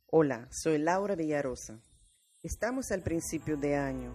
Hola, soy Laura Villarosa. Estamos al principio de año,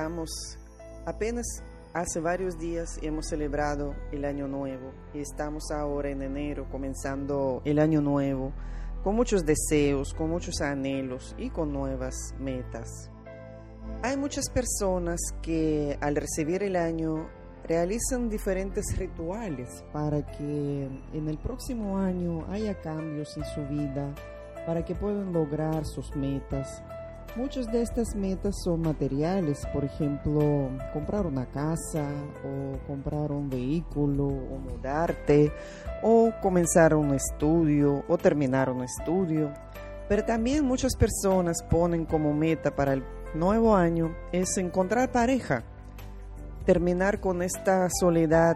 apenas hace varios días hemos celebrado el año nuevo y estamos ahora en enero comenzando el año nuevo con muchos deseos, con muchos anhelos y con nuevas metas. Hay muchas personas que al recibir el año realizan diferentes rituales para que en el próximo año haya cambios en su vida, para que puedan lograr sus metas. Muchas de estas metas son materiales, por ejemplo, comprar una casa o comprar un vehículo o mudarte o comenzar un estudio o terminar un estudio. Pero también muchas personas ponen como meta para el nuevo año es encontrar pareja, terminar con esta soledad,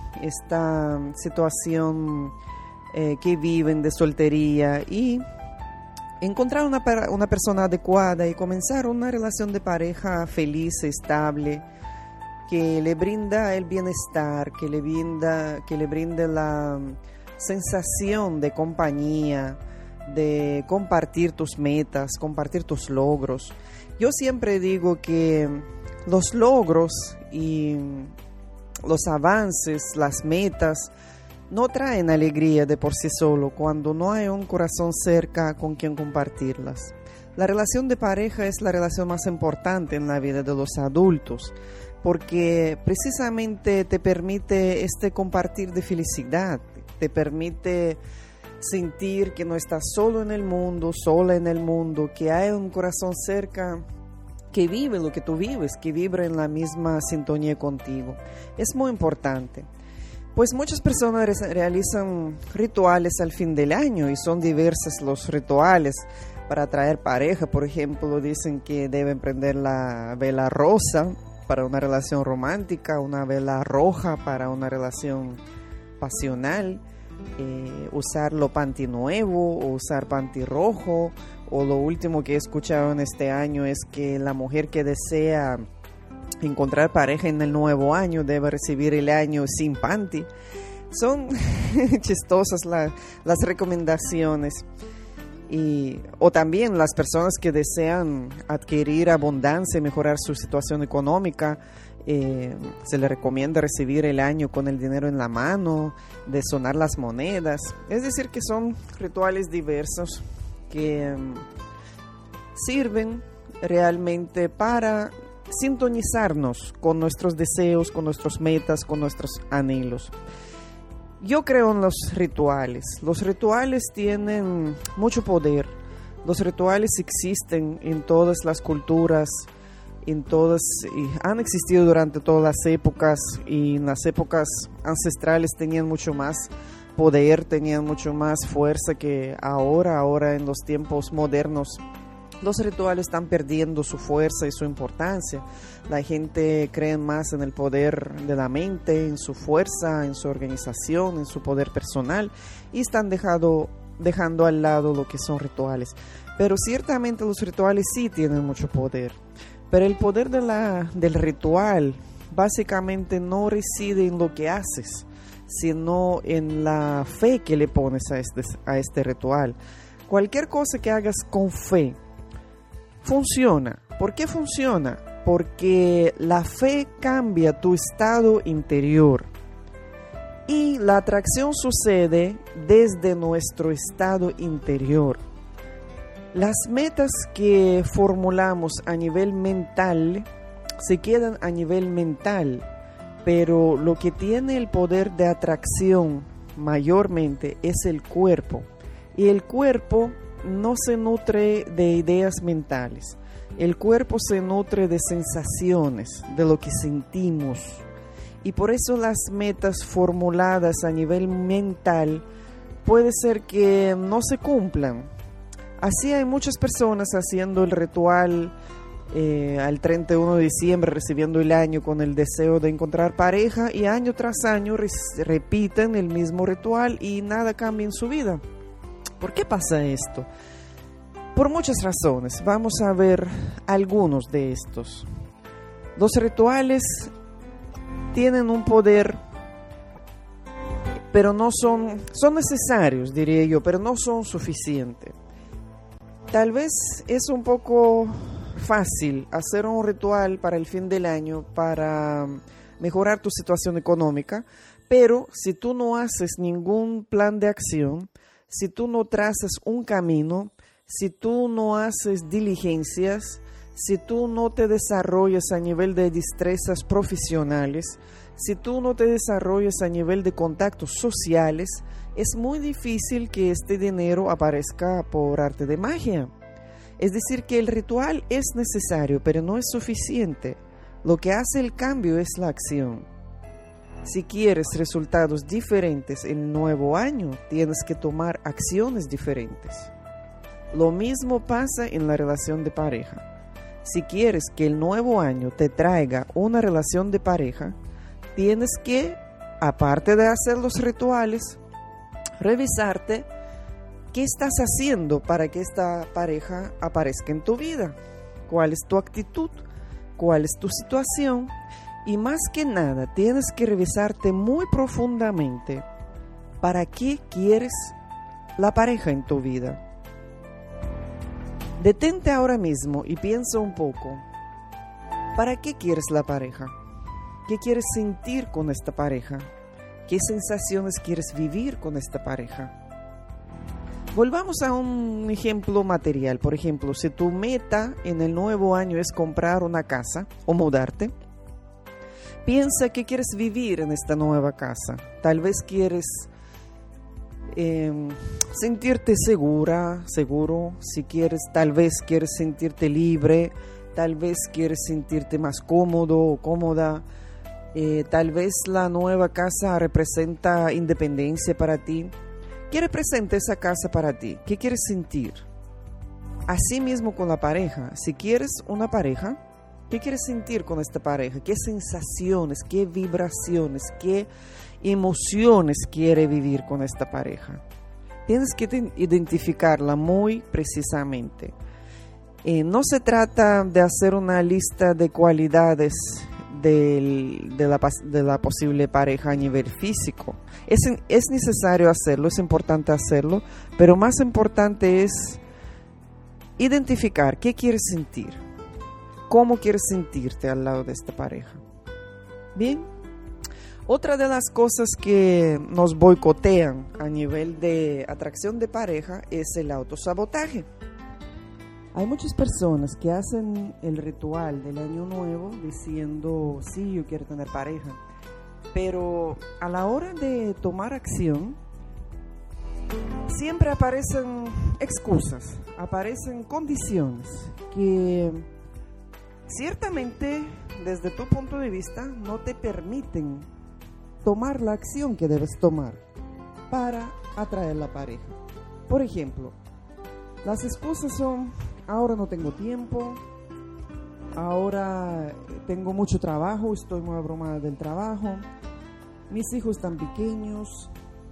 esta situación que viven de soltería y encontrar una persona adecuada y comenzar una relación de pareja feliz, estable, que le brinda el bienestar, que le brinde la sensación de compañía, de compartir tus metas, compartir tus logros. Yo siempre digo que los logros y los avances, las metas, no traen alegría de por sí solo cuando no hay un corazón cerca con quien compartirlas. La relación de pareja es la relación más importante en la vida de los adultos porque precisamente te permite compartir de felicidad, te permite sentir que no estás solo en el mundo, sola en el mundo, que hay un corazón cerca que vive lo que tú vives, que vibra en la misma sintonía contigo. Es muy importante. Pues muchas personas realizan rituales al fin del año y son diversos los rituales para atraer pareja. Por ejemplo, dicen que deben prender la vela rosa para una relación romántica, una vela roja para una relación pasional, usar lo panty nuevo o usar panty rojo. O lo último que he escuchado en este año es que la mujer que desea encontrar pareja en el nuevo año debe recibir el año sin panty. Son chistosas las recomendaciones. O también las personas que desean adquirir abundancia y mejorar su situación económica, se les recomienda recibir el año con el dinero en la mano, de sonar las monedas. Es decir, que son rituales diversos que sirven realmente para sintonizarnos con nuestros deseos, con nuestras metas, con nuestros anhelos. Yo creo en los rituales. Los rituales tienen mucho poder. Los rituales existen en todas las culturas, han existido durante todas las épocas y en las épocas ancestrales tenían mucho más poder, tenían mucho más fuerza que ahora en los tiempos modernos. Los rituales están perdiendo su fuerza y su importancia. La gente cree más en el poder de la mente, en su fuerza, en su organización, en su poder personal y están dejando al lado lo que son rituales. Pero ciertamente los rituales sí tienen mucho poder. Pero el poder del ritual básicamente no reside en lo que haces, sino en la fe que le pones a este ritual. Cualquier cosa que hagas con fe funciona. ¿Por qué funciona? Porque la fe cambia tu estado interior y la atracción sucede desde nuestro estado interior. Las metas que formulamos a nivel mental se quedan a nivel mental, pero lo que tiene el poder de atracción mayormente es el cuerpo. Y el cuerpo no se nutre de ideas mentales. El cuerpo se nutre de sensaciones, de lo que sentimos. Y por eso las metas formuladas a nivel mental puede ser que no se cumplan. Así hay muchas personas haciendo el ritual al 31 de diciembre, recibiendo el año con el deseo de encontrar pareja y año tras año repiten el mismo ritual y nada cambia en su vida. ¿Por qué pasa esto? Por muchas razones. Vamos a ver algunos de estos. Los rituales tienen un poder, pero no son necesarios, diría yo, pero no son suficientes. Tal vez es un poco fácil hacer un ritual para el fin del año para mejorar tu situación económica, pero si tú no haces ningún plan de acción, si tú no trazas un camino, si tú no haces diligencias, si tú no te desarrollas a nivel de destrezas profesionales, si tú no te desarrollas a nivel de contactos sociales, es muy difícil que este dinero aparezca por arte de magia. Es decir, que el ritual es necesario, pero no es suficiente. Lo que hace el cambio es la acción. Si quieres resultados diferentes en el nuevo año, tienes que tomar acciones diferentes. Lo mismo pasa en la relación de pareja. Si quieres que el nuevo año te traiga una relación de pareja, tienes que, aparte de hacer los rituales, revisarte qué estás haciendo para que esta pareja aparezca en tu vida. ¿Cuál es tu actitud? ¿Cuál es tu situación? Y más que nada, tienes que revisarte muy profundamente para qué quieres la pareja en tu vida. Detente ahora mismo y piensa un poco. ¿Para qué quieres la pareja? ¿Qué quieres sentir con esta pareja? ¿Qué sensaciones quieres vivir con esta pareja? Volvamos a un ejemplo material. Por ejemplo, si tu meta en el nuevo año es comprar una casa o mudarte, piensa qué quieres vivir en esta nueva casa. Tal vez quieres sentirte seguro. Si quieres, tal vez quieres sentirte libre, tal vez quieres sentirte más cómodo o cómoda. Tal vez la nueva casa representa independencia para ti. ¿Qué representa esa casa para ti? ¿Qué quieres sentir? Así mismo con la pareja. Si quieres una pareja, ¿qué quieres sentir con esta pareja? ¿Qué sensaciones, qué vibraciones, qué emociones quiere vivir con esta pareja? Tienes que identificarla muy precisamente. No se trata de hacer una lista de cualidades de la posible pareja a nivel físico. Es necesario hacerlo, es importante hacerlo, pero más importante es identificar qué quieres sentir, cómo quieres sentirte al lado de esta pareja. Bien, otra de las cosas que nos boicotean a nivel de atracción de pareja es el autosabotaje. Hay muchas personas que hacen el ritual del año nuevo diciendo, sí, yo quiero tener pareja, pero a la hora de tomar acción, siempre aparecen excusas, aparecen condiciones que ciertamente desde tu punto de vista no te permiten tomar la acción que debes tomar para atraer la pareja. Por ejemplo, las excusas son: ahora no tengo tiempo, ahora tengo mucho trabajo, estoy muy abrumada del trabajo, mis hijos están pequeños,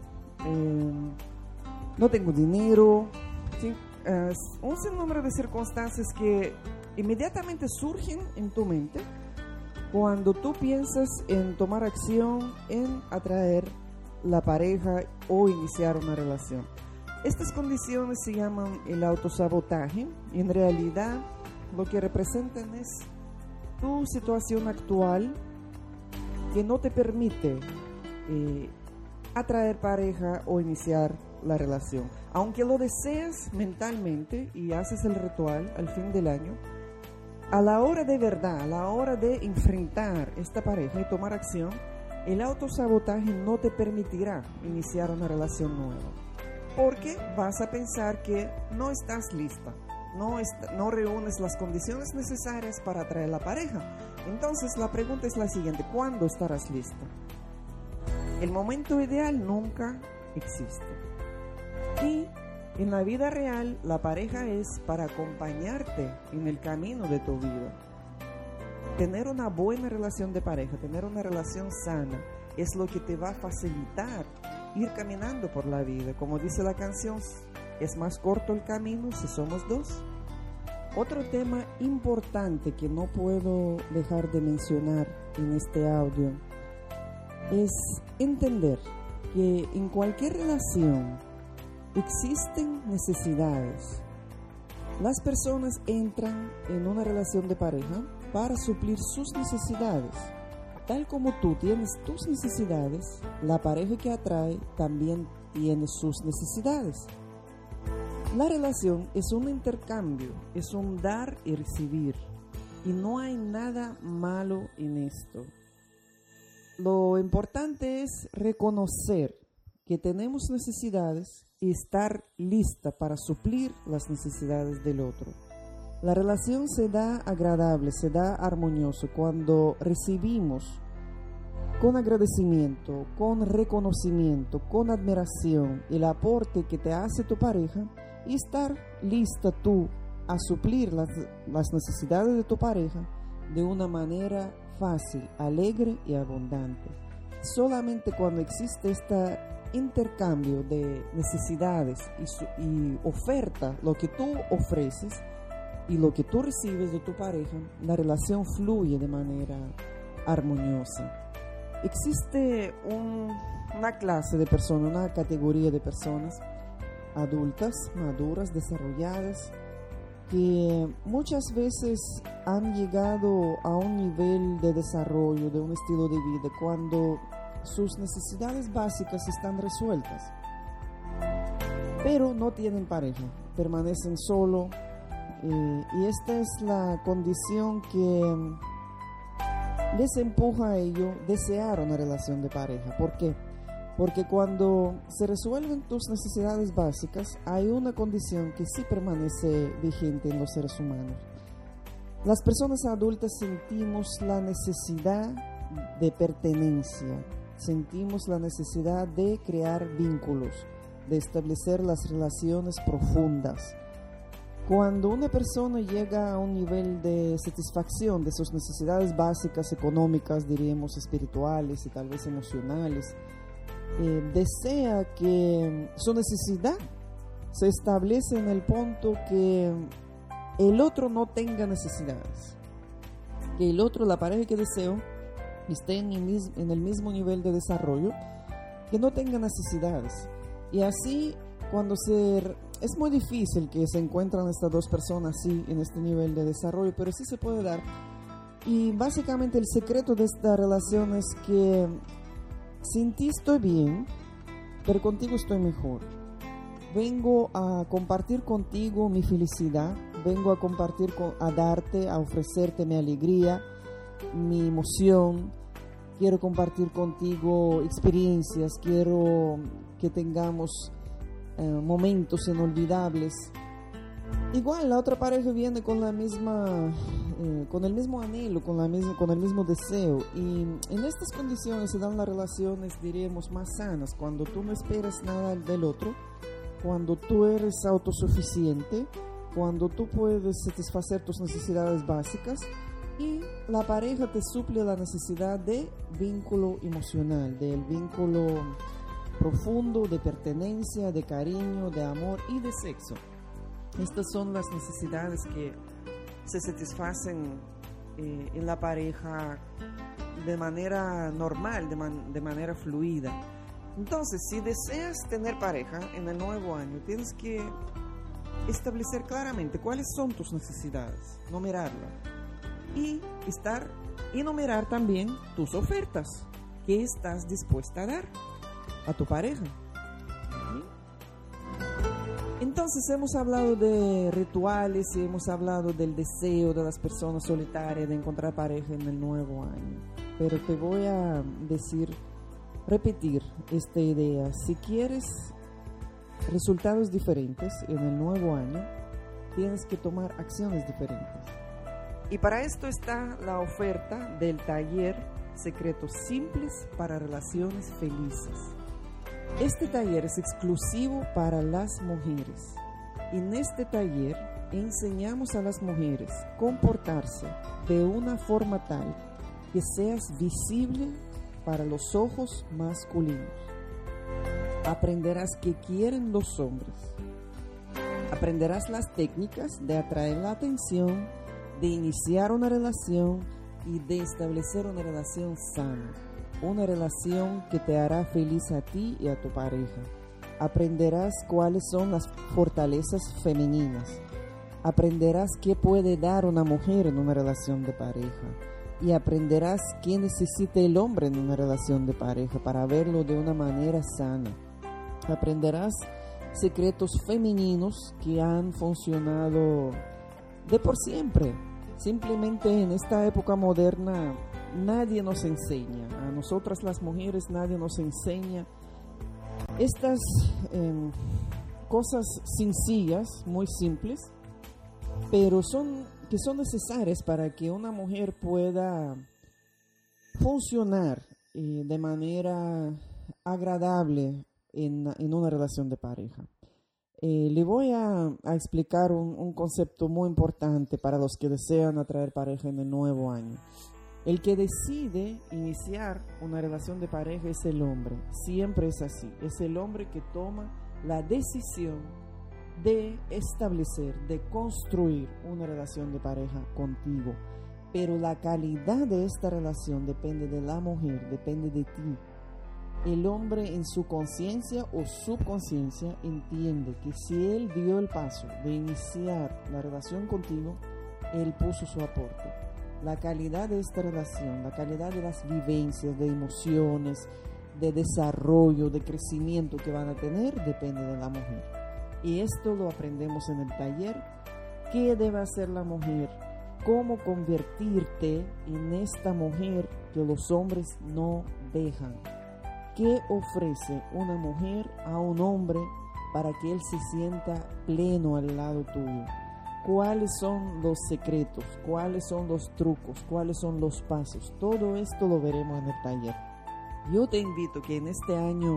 no tengo dinero, ¿sí? Un sinnúmero de circunstancias que inmediatamente surgen en tu mente cuando tú piensas en tomar acción, en atraer la pareja o iniciar una relación. Estas condiciones se llaman el autosabotaje y en realidad lo que representan es tu situación actual que no te permite atraer pareja o iniciar la relación. Aunque lo deseas mentalmente y haces el ritual al fin del año, a la hora de verdad, a la hora de enfrentar esta pareja y tomar acción, el autosabotaje no te permitirá iniciar una relación nueva. Porque vas a pensar que no estás lista, no reúnes las condiciones necesarias para atraer la pareja. Entonces la pregunta es la siguiente: ¿cuándo estarás lista? El momento ideal nunca existe. Y en la vida real, la pareja es para acompañarte en el camino de tu vida. Tener una buena relación de pareja, tener una relación sana, es lo que te va a facilitar ir caminando por la vida. Como dice la canción, es más corto el camino si somos dos. Otro tema importante que no puedo dejar de mencionar en este audio es entender que en cualquier relación existen necesidades Las personas entran en una relación de pareja para suplir sus necesidades. Tal como tú tienes tus necesidades, la pareja que atrae también tiene sus necesidades. La relación es un intercambio, es un dar y recibir. Y no hay nada malo en esto. Lo importante es reconocer que tenemos necesidades y estar lista para suplir las necesidades del otro. La relación se da agradable, se da armonioso cuando recibimos con agradecimiento, con reconocimiento, con admiración el aporte que te hace tu pareja y estar lista tú a suplir las necesidades de tu pareja de una manera fácil, alegre y abundante. Solamente cuando existe este intercambio de necesidades y oferta, lo que tú ofreces y lo que tú recibes de tu pareja, la relación fluye de manera armoniosa. Existe una clase de personas, una categoría de personas adultas, maduras, desarrolladas, que muchas veces han llegado a un nivel de desarrollo, de un estilo de vida, cuando sus necesidades básicas están resueltas, pero no tienen pareja, permanecen solo, y esta es la condición que les empuja a ello desear una relación de pareja. ¿Por qué? Porque cuando se resuelven tus necesidades básicas, hay una condición que sí permanece vigente en los seres humanos. Las personas adultas sentimos la necesidad de pertenencia, sentimos la necesidad de crear vínculos, de establecer las relaciones profundas. Cuando una persona llega a un nivel de satisfacción de sus necesidades básicas, económicas, diríamos espirituales y tal vez emocionales, desea que su necesidad se establece en el punto que el otro no tenga necesidades, que el otro, la pareja que deseo, esté en el mismo nivel de desarrollo, que no tenga necesidades. Y así, es muy difícil que se encuentren estas dos personas así en este nivel de desarrollo, pero sí se puede dar. Y básicamente el secreto de esta relación es que sin ti estoy bien, pero contigo estoy mejor. Vengo a compartir contigo mi felicidad, vengo a compartir, a darte, a ofrecerte mi alegría, mi emoción. Quiero compartir contigo experiencias, quiero que tengamos momentos inolvidables. Igual la otra pareja viene con la misma, con el mismo anhelo, con el mismo deseo, y en estas condiciones se dan las relaciones, diríamos, más sanas, cuando tú no esperas nada del otro, cuando tú eres autosuficiente, cuando tú puedes satisfacer tus necesidades básicas y la pareja te suple la necesidad de vínculo emocional, del vínculo profundo, de pertenencia, de cariño, de amor y de sexo. Estas son las necesidades que se satisfacen en la pareja de manera normal, de manera fluida. Entonces, si deseas tener pareja en el nuevo año, tienes que establecer claramente cuáles son tus necesidades, numerarlas y numerar también tus ofertas. ¿Qué estás dispuesta a dar a tu pareja? Entonces hemos hablado de rituales y hemos hablado del deseo de las personas solitarias de encontrar pareja en el nuevo año. Pero te voy a repetir esta idea. Si quieres resultados diferentes en el nuevo año, tienes que tomar acciones diferentes. Y para esto está la oferta del taller Secretos Simples para Relaciones Felices. Este taller es exclusivo para las mujeres. En este taller enseñamos a las mujeres a comportarse de una forma tal que seas visible para los ojos masculinos. Aprenderás qué quieren los hombres. Aprenderás las técnicas de atraer la atención, de iniciar una relación y de establecer una relación sana. Una relación que te hará feliz a ti y a tu pareja. Aprenderás cuáles son las fortalezas femeninas. Aprenderás qué puede dar una mujer en una relación de pareja. Y aprenderás qué necesita el hombre en una relación de pareja para verlo de una manera sana. Aprenderás secretos femeninos que han funcionado de por siempre. Simplemente en esta época moderna nadie nos enseña. A nosotras las mujeres nadie nos enseña estas cosas sencillas, muy simples, pero son necesarias para que una mujer pueda funcionar de manera agradable en una relación de pareja. Le voy a explicar un concepto muy importante para los que desean atraer pareja en el nuevo año. El que decide iniciar una relación de pareja es el hombre. Siempre es así. Es el hombre que toma la decisión de establecer, de construir una relación de pareja contigo. Pero la calidad de esta relación depende de la mujer, depende de ti. El hombre en su conciencia o subconsciencia entiende que si él dio el paso de iniciar la relación contigo, él puso su aporte. La calidad de esta relación, la calidad de las vivencias, de emociones, de desarrollo, de crecimiento que van a tener, depende de la mujer. Y esto lo aprendemos en el taller. ¿Qué debe hacer la mujer? ¿Cómo convertirte en esta mujer que los hombres no dejan? ¿Qué ofrece una mujer a un hombre para que él se sienta pleno al lado tuyo? ¿Cuáles son los secretos? ¿Cuáles son los trucos? ¿Cuáles son los pasos? Todo esto lo veremos en el taller. Yo te invito que en este año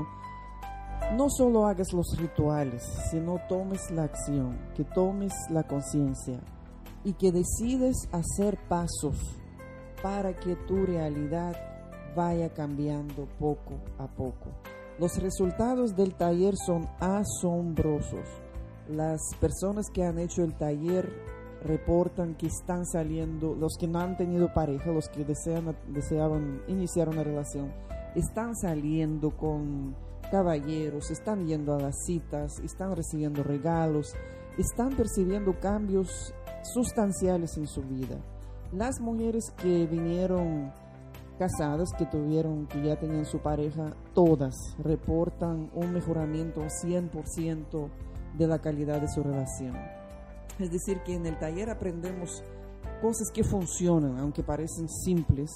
no solo hagas los rituales, sino tomes la acción, que tomes la conciencia y que decides hacer pasos para que tu realidad vaya cambiando poco a poco. Los resultados del taller son asombrosos. Las personas que han hecho el taller reportan que están saliendo, los que no han tenido pareja, los que deseaban iniciar una relación, están saliendo con caballeros, están yendo a las citas, están recibiendo regalos, están percibiendo cambios sustanciales en su vida. Las mujeres que vinieron casadas, que ya tenían su pareja, todas reportan un mejoramiento 100% de la calidad de su relación. Es decir, que en el taller aprendemos cosas que funcionan, aunque parecen simples,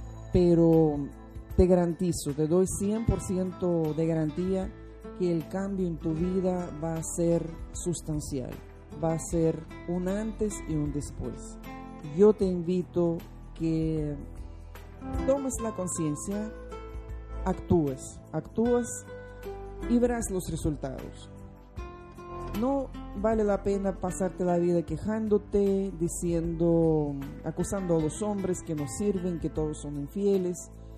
pero te garantizo, te doy 100% de garantía que el cambio en tu vida va a ser sustancial, va a ser un antes y un después. Yo te invito que tomes la conciencia, actúes y verás los resultados. No vale la pena pasarte la vida quejándote, acusando a los hombres que no sirven, que todos son infieles.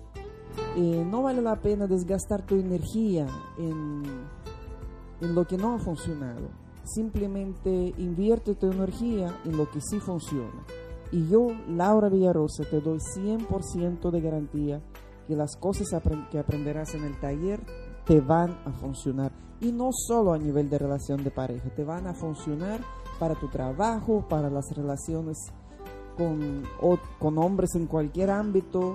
No vale la pena desgastar tu energía en lo que no ha funcionado. Simplemente invierte tu energía en lo que sí funciona. Y yo, Laura Villarosa, te doy 100% de garantía que las cosas que aprenderás en el taller te van a funcionar. Y no solo a nivel de relación de pareja, te van a funcionar para tu trabajo, para las relaciones con hombres en cualquier ámbito,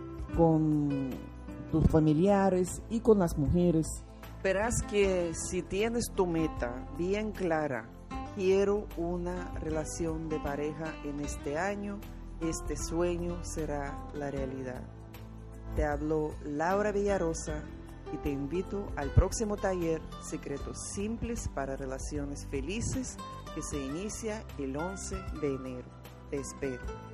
con tus familiares y con las mujeres. Verás que si tienes tu meta bien clara, quiero una relación de pareja en este año, este sueño será la realidad. Te habló Laura Villarosa y te invito al próximo taller Secretos Simples para Relaciones Felices que se inicia el 11 de enero. Te espero.